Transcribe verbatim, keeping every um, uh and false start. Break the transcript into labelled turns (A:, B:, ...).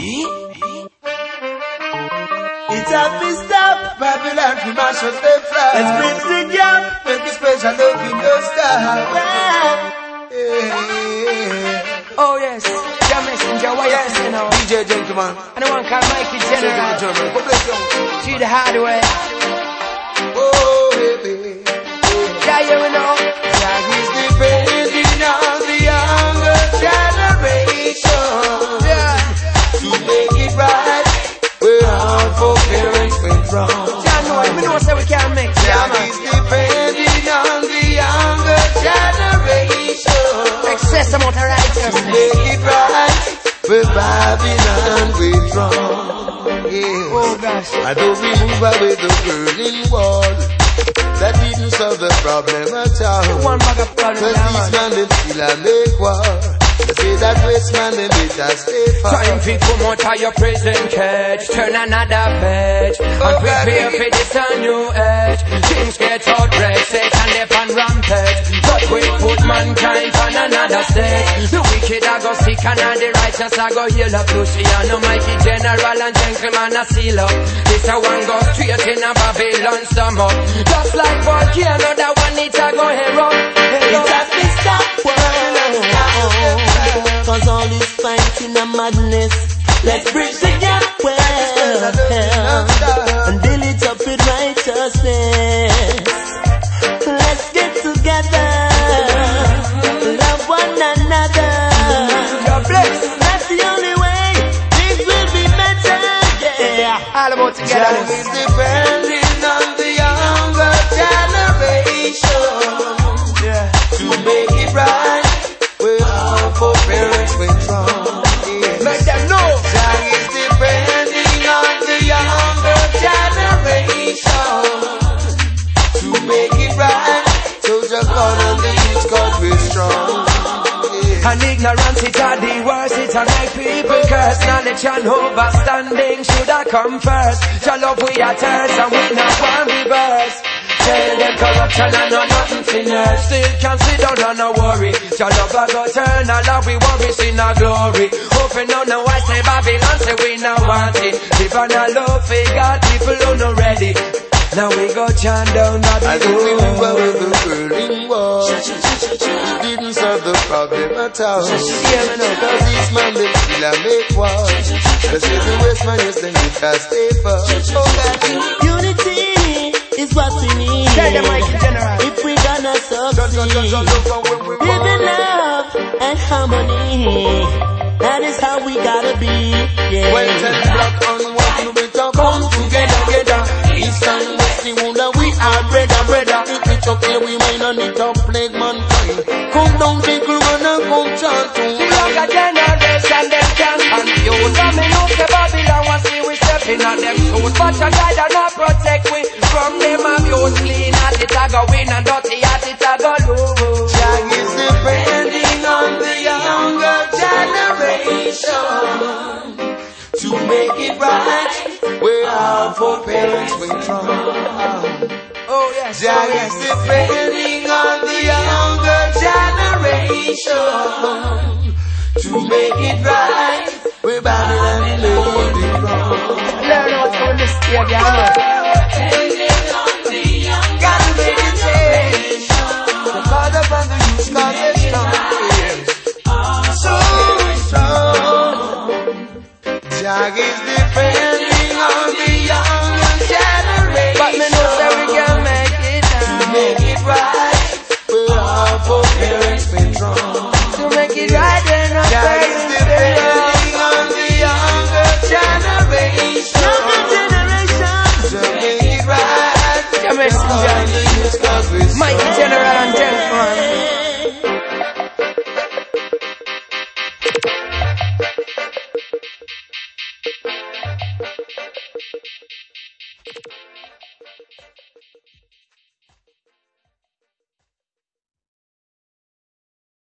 A: It's a fist up, Babylon, we mash up the fly. Let's bridge the gap, make a special love in the star. Yeah.
B: Oh yes, your messenger, what yes. You know?
A: D J Gentleman.
B: And the one called Mikey General. See the hard way.
A: Oh, baby.
B: Yeah, you know.
A: That is depending on the younger generation.
B: Yeah.
A: To make it right, we're all for parents went wrong.
B: Yeah, no, we know so we can't make it.
A: That is depending on the younger generation.
B: Excess amount of righteousness.
A: To make it right, we're Babylon we're wrong. Yeah.
B: Oh gosh.
A: I don't remove away the Berlin Wall. That didn't solve the problem at all.
B: One bag of problem.
A: Cause these man them still a make war. They say that waste man them better stay far.
B: Time to come out of your prison cage, turn another page,
A: oh,
B: and prepare for this a new age. Things get outraged, Satan up on rampage, but we put mankind on another stage. The wicked are go sick and all the righteous are go heal up. Luciano, Mikey General and Gentleman a seal up. This a one go straight in a Babylon stomach. Just like volcano, that one need to go hero.
C: It's a fist up world. Cause all is fighting a madness. Let's bridge the gap well and build it up with righteousness. Let's get together, love one another. That's the only way things will be better. Yeah,
B: all about together.
A: Time is depending on the younger generation.
B: Yeah.
A: To make it right, we're all for parents went wrong. Yes.
B: Make them know.
A: Time is depending on the younger generation. To make it right, so just call on the youth cause we're strong. Yes.
B: And ignorance it are the worst. It a make people curse. Knowledge and overstanding should have come first. Your love we are thirst and we not want reverse. Tell them corruption and no nothing finesse. Still can sit down and no worry. Your love a go turn all of we worry sin a glory. Hoping no no I say Babylon say we not want it. If I not love for God people who no ready. Now we go chant down
A: I don't remember
B: Babylon.
A: with the Berlin Wall. Didn't solve the problem at all.
B: Yeah, me know.
A: Cause these man they still a make war. They say the West man is the you can stay for. Oh God.
C: Unity is what we need.
B: Tell them Mikey General.
C: If we gonna succeed, live in love and harmony. That is how we gotta be. Yeah.
A: When ten black and white we talk come together, together. East and West, the wonder we are brother, brother. If we talk here, we might not need to plague mankind. Come down, take a run and come chant to
B: The younger generation them can confuse. Coming up to Babylon and see we stepping on them toes. But your guide and not protect we from them abuse. Clean at it a go win and dirty at it a go lose.
A: Jah is depending on the younger generation. To make it right, we're all for parents went wrong.
B: Oh yes,
A: Jah
B: oh,
A: is
B: yes.
A: depending on the younger generation. To make it right, we're Babylon and Lady wrong.
B: Learn how to understand, yeah.